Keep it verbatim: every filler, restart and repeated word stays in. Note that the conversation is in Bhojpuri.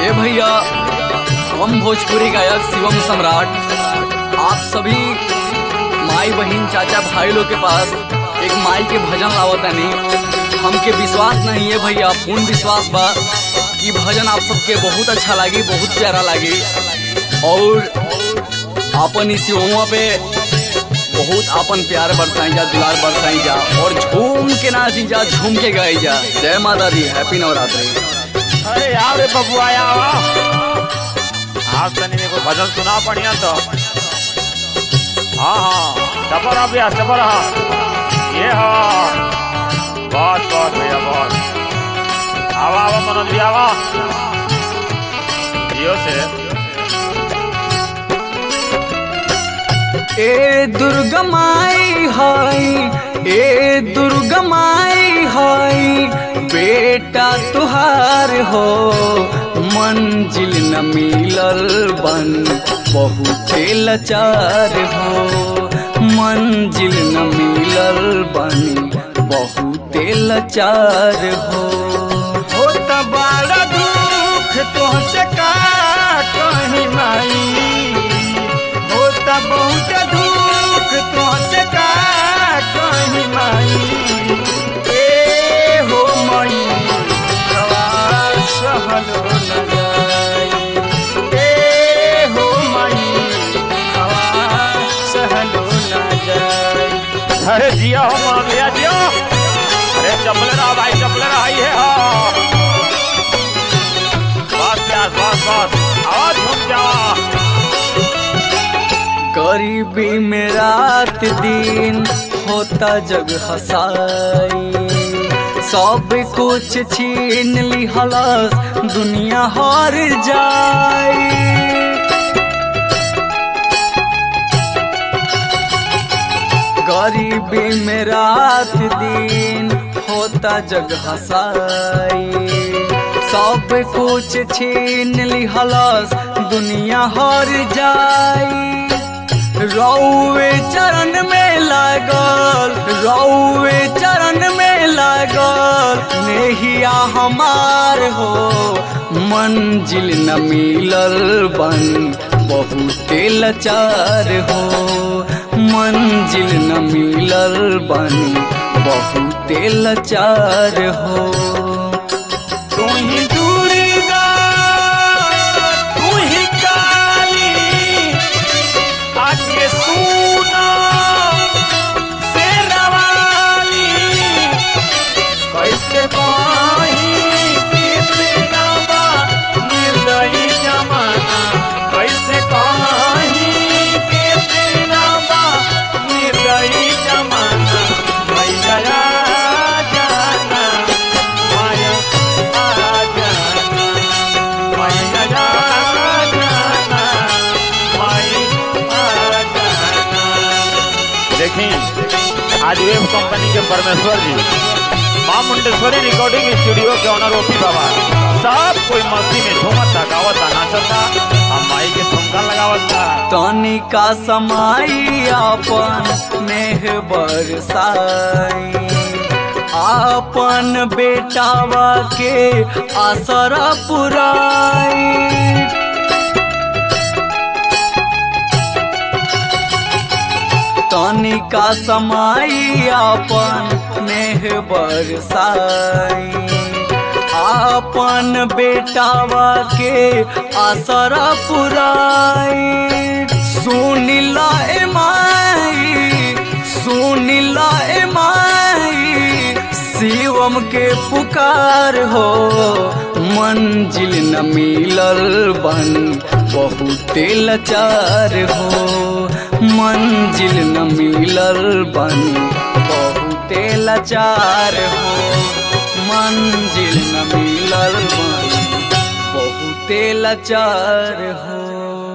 ए भैया, हम भोजपुरी गायक शिवम सम्राट आप सभी माई बहन चाचा भाई लोग के पास एक माई के भजन लावतानी। हमके विश्वास नहीं है भैया, पूर्ण विश्वास बा कि भजन आप सबके बहुत अच्छा लगी, बहुत प्यारा लगी और अपन इस शिवमुआ पे बहुत अपन प्यार बरसाई जा, दुलार बरसाई जा और झूम के नाची जा, झूम के गाई जा। जय माता दी, हैप्पी नवरात्रि। अरे यार रे बबुआ आज तनी मेरे को भजन सुना बढ़िया तो। हाँ हाँ चपर रहा भैया, चपर रहा ये हाँ बहुत बहुत भैया बहुत। आवा आवा मनोज जी आवा जियो से। ए दुर्गा माई हाय, ए दुर्गा माई हाय, बेटा तुहार हो मंजिल न मिलल बन बहुते लाचार हो, मंजिल न मिलल बन बहुते लाचार हो। हो त बड़ा दुख तोहसे का कहीं माई, हो त बहुत दुख तोहसे का कहीं माई। ए हो माई हवा सहलो न जाई, ए हो माई हवा सहलो न जाई। अरे जिया हो मान भैया जियो। अरे चपले रहा भाई, चपले रहा ही है हाँ। बस प्यास बस बस आवाज झुक जा। गरीबी में रात दिन होता जग हसाई, सब कुछ छीन लिहलस दुनिया हार जाई। गरीबी में रात दिन होता जग हसाई, सब कुछ छीन लिहलस दुनिया हार जाई। रौवे चरण में लागल, रौवे चरण में लागल नेहिया हमार हो, मंजिल न मिलल बन बहुते लाचार हो, मंजिल न मिलल बन बहुते लाचार हो। तू ही दुर्गा तू ही काली, आके सुना शेरवाली। कैसे कहीं कितना बा निर्दयी जमाना, कैसे कहीं कितना बा निर्दयी जमाना। मैया जाना माया आ जाना, मैया जाना माई आ जाना। देखिए आज वेब कंपनी के परमेश्वर जी, मां मुंडेश्वरी रिकॉर्डिंग स्टूडियो के ऑनर ओपी बाबा सब कोई मस्ती में झूमता गावता नाचता, हम माई के ठुमका लगावता। तनिका समाई अपन नेह बरसाई, आपन बेटावा के आसरा पुराई। तनिका समाई आपन नेह बरसाई, आपन बेटावा के आसरा पुराई। सुनिला ए माई, सुनिला ए माई, शिवम के पुकार हो मंजिल न मिलल बन बहुते लाचार हो, मंजिल न मिलल बन बहुते लाचार हो, मंजिल न मिलल बन बहुते लाचार हो।